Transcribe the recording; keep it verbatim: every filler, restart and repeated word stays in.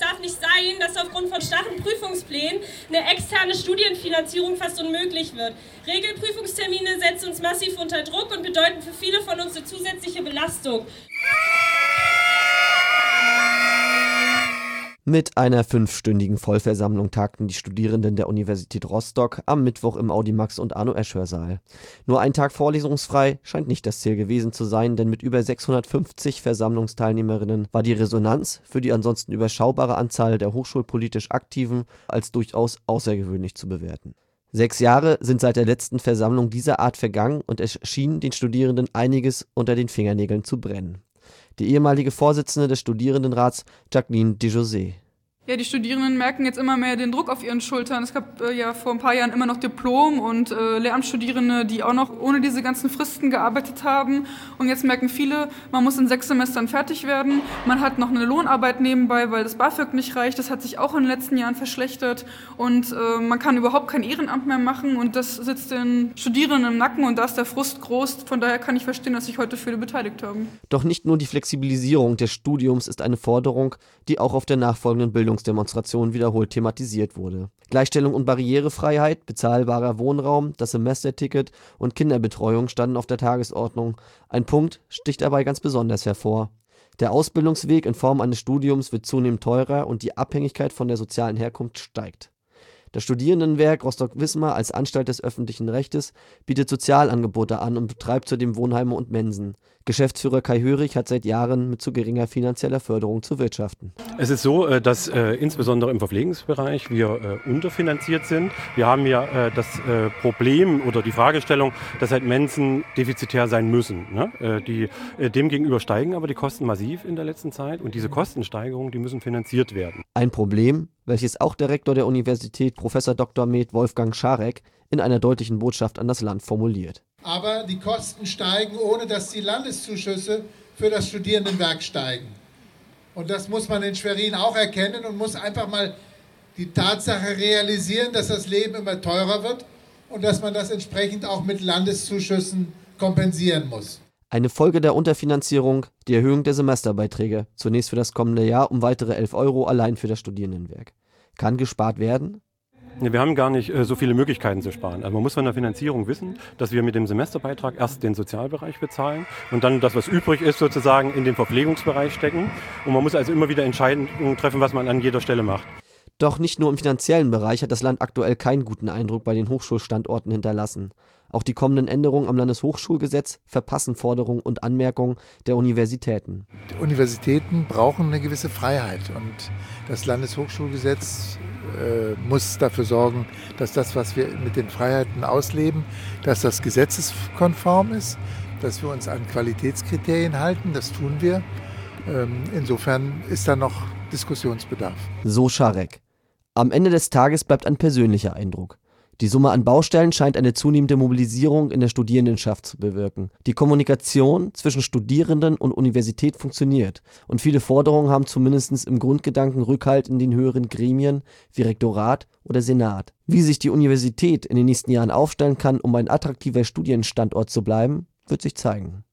darf nicht sein, dass aufgrund von starren Prüfungsplänen eine externe Studienfinanzierung fast unmöglich wird. Regelprüfungstermine setzen uns massiv unter Druck und bedeuten für viele von uns eine zusätzliche Belastung. Mit einer fünfstündigen Vollversammlung tagten die Studierenden der Universität Rostock am Mittwoch im Audimax- und Arno-Esch-Hörsaal. Nur ein Tag vorlesungsfrei scheint nicht das Ziel gewesen zu sein, denn mit über sechshundertfünfzig Versammlungsteilnehmerinnen war die Resonanz für die ansonsten überschaubare Anzahl der hochschulpolitisch Aktiven als durchaus außergewöhnlich zu bewerten. Sechs Jahre sind seit der letzten Versammlung dieser Art vergangen und es schien den Studierenden einiges unter den Fingernägeln zu brennen. Die ehemalige Vorsitzende des Studierendenrats, Jacqueline Desjosé. Ja, die Studierenden merken jetzt immer mehr den Druck auf ihren Schultern. Es gab äh, ja vor ein paar Jahren immer noch Diplom- und äh, Lehramtsstudierende, die auch noch ohne diese ganzen Fristen gearbeitet haben. Und jetzt merken viele, man muss in sechs Semestern fertig werden. Man hat noch eine Lohnarbeit nebenbei, weil das BAföG nicht reicht. Das hat sich auch in den letzten Jahren verschlechtert. Und äh, man kann überhaupt kein Ehrenamt mehr machen. Und das sitzt den Studierenden im Nacken und da ist der Frust groß. Von daher kann ich verstehen, dass sich heute viele beteiligt haben. Doch nicht nur die Flexibilisierung des Studiums ist eine Forderung, die auch auf der nachfolgenden Bildung Demonstration wiederholt thematisiert wurde. Gleichstellung und Barrierefreiheit, bezahlbarer Wohnraum, das Semesterticket und Kinderbetreuung standen auf der Tagesordnung. Ein Punkt sticht dabei ganz besonders hervor. Der Ausbildungsweg in Form eines Studiums wird zunehmend teurer und die Abhängigkeit von der sozialen Herkunft steigt. Das Studierendenwerk Rostock-Wismar als Anstalt des öffentlichen Rechtes bietet Sozialangebote an und betreibt zudem Wohnheime und Mensen. Geschäftsführer Kai Hörig hat seit Jahren mit zu geringer finanzieller Förderung zu wirtschaften. Es ist so, dass äh, insbesondere im Verpflegungsbereich wir äh, unterfinanziert sind. Wir haben ja äh, das äh, Problem oder die Fragestellung, dass halt Mensen defizitär sein müssen. Ne? Äh, die, äh, demgegenüber steigen aber die Kosten massiv in der letzten Zeit und diese Kostensteigerungen, die müssen finanziert werden. Ein Problem, welches auch der Rektor der Universität, Professor Doktor med. Wolfgang Scharek, in einer deutlichen Botschaft an das Land formuliert. Aber die Kosten steigen, ohne dass die Landeszuschüsse für das Studierendenwerk steigen. Und das muss man in Schwerin auch erkennen und muss einfach mal die Tatsache realisieren, dass das Leben immer teurer wird und dass man das entsprechend auch mit Landeszuschüssen kompensieren muss. Eine Folge der Unterfinanzierung, die Erhöhung der Semesterbeiträge, zunächst für das kommende Jahr um weitere elf Euro allein für das Studierendenwerk. Kann gespart werden? Wir haben gar nicht äh, so viele Möglichkeiten zu sparen. Also man muss von der Finanzierung wissen, dass wir mit dem Semesterbeitrag erst den Sozialbereich bezahlen und dann das, was übrig ist, sozusagen in den Verpflegungsbereich stecken. Und man muss also immer wieder Entscheidungen treffen, was man an jeder Stelle macht. Doch nicht nur im finanziellen Bereich hat das Land aktuell keinen guten Eindruck bei den Hochschulstandorten hinterlassen. Auch die kommenden Änderungen am Landeshochschulgesetz verpassen Forderungen und Anmerkungen der Universitäten. Die Universitäten brauchen eine gewisse Freiheit und das Landeshochschulgesetz äh, muss dafür sorgen, dass das, was wir mit den Freiheiten ausleben, dass das gesetzeskonform ist, dass wir uns an Qualitätskriterien halten, das tun wir. Ähm, insofern ist da noch Diskussionsbedarf. So Scharek. Am Ende des Tages bleibt ein persönlicher Eindruck. Die Summe an Baustellen scheint eine zunehmende Mobilisierung in der Studierendenschaft zu bewirken. Die Kommunikation zwischen Studierenden und Universität funktioniert und viele Forderungen haben zumindest im Grundgedanken Rückhalt in den höheren Gremien wie Rektorat oder Senat. Wie sich die Universität in den nächsten Jahren aufstellen kann, um ein attraktiver Studienstandort zu bleiben, wird sich zeigen.